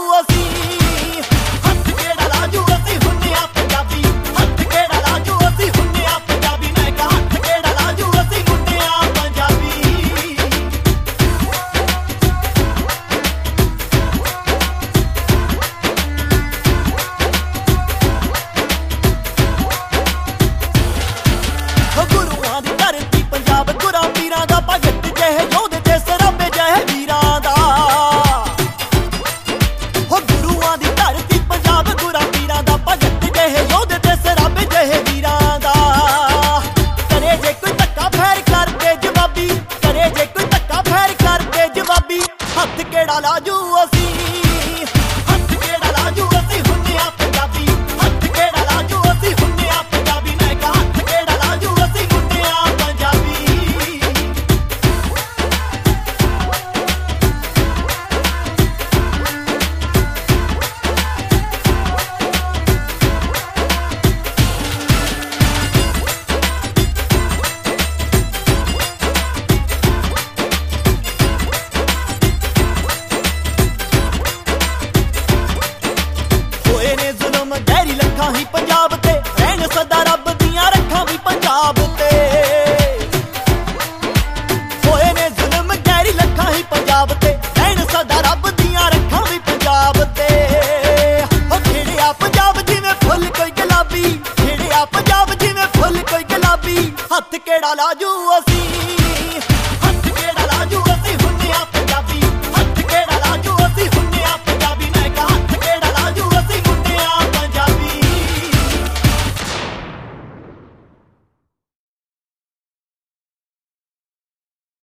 ਅਸੀਂ ਹੱਥ ਕਿਹੜਾ ਲਾਜੂ ਅਸੀਂ ਹੁੰਨੇ ਆ ਪੰਜਾਬੀ ਹੱਥ ਕਿਹੜਾ ਲਾਜੂ ਅਸੀਂ ਹੁੰਨੇ ਆ ਪੰਜਾਬੀ ਮੈਂ ਕਿਹਾ ਹੱਥ ਕਿਹੜਾ ਲਾਜੂ ਅਸੀਂ ਹੁੰਨੇ ਆ ਪੰਜਾਬੀ ਗੁਰੂਆਂ ਦੀ ਧਰਤੀ ਪੰਜਾਬ ਗੁਰਾਂ ਪੀਰਾਂ ਦਾ ਭਗਤ ਜਿਹੇ ਯੋਧੇ ਤੇ ਸਰਾਬੇ ਜਿਹੇ ਵੀਰਾਂ ਦਾ ਗੁਰੂਆਂ ਦੀ ਧਰਤੀ ਪੰਜਾਬ ਗੁਰਾਂ ਪੀਰਾਂ ਦਾ ਭਗਤ ਜਿਹੇ ਯੋਧੇ ਤੇ ਸਰਾਬੇ ਜਿਹੇ ਵੀਰਾਂ ਦਾ ਕਰੇ ਜੇ ਕੋਈ ਧੱਕਾ ਫੇਰ ਕਰਦੇ ਜਵਾਬੀ ਕਰੇ ਜੇ ਕੋਈ ਧੱਕਾ ਫੇਰ ਕਰਦੇ ਜਵਾਬੀ ਹੱਥ ਕਿਹੜਾ ਲਾਜੂ ਅਸੀਂ ਹੱਥ ਕਿਹੜਾ ਲਾਜੂ ਅਸੀਂ ਹੁੰਨੇ ਆ ਪੰਜਾਬੀ ਹੱਥ ਕਿਹੜਾ ਲਾਜੂ ਅਸੀਂ ਹੁੰਨੇ ਆ ਪੰਜਾਬੀ ਮੈਂ ਕਿਹਾ ਹੱਥ ਕਿਹੜਾ ਲਾਜੂ ਅਸੀਂ ਹੁੰਨੇ ਆ ਪੰਜਾਬੀ ਹੋਏ ਨੇ ਜ਼ੁਲਮ ਗਹਿਰੀ ਲੱਖਾਂ ਹੀ ਪੰਜਾਬ ਤੇ ਰਹਿਣ ਸਦਾ ਰੱਬ ਦੀਆਂ ਰੱਖਾਂ ਵੀ ਪੰਜਾਬ ਤੇ ਹੋਏ ਨੇ ਜ਼ੁਲਮ ਗਹਿਰੀ ਲੱਖਾਂ ਹੀ ਪੰਜਾਬ ਤੇ ਰਹਿਣ ਸਦਾ ਰੱਬ ਦੀਆਂ ਰੱਖਾਂ ਵੀ ਪੰਜਾਬ ਤੇ ਖਿੜਿਆ ਪੰਜਾਬ ਜਿਵੇਂ ਫੁੱਲ ਕੋਈ ਗੁਲਾਬੀ ਖਿੜਿਆ ਪੰਜਾਬ ਜਿਵੇਂ ਫੁੱਲ ਕੋਈ ਗੁਲਾਬੀ ਹੱਥ ਕਿਹੜਾ ਲਾਜੂ ਅਸੀਂ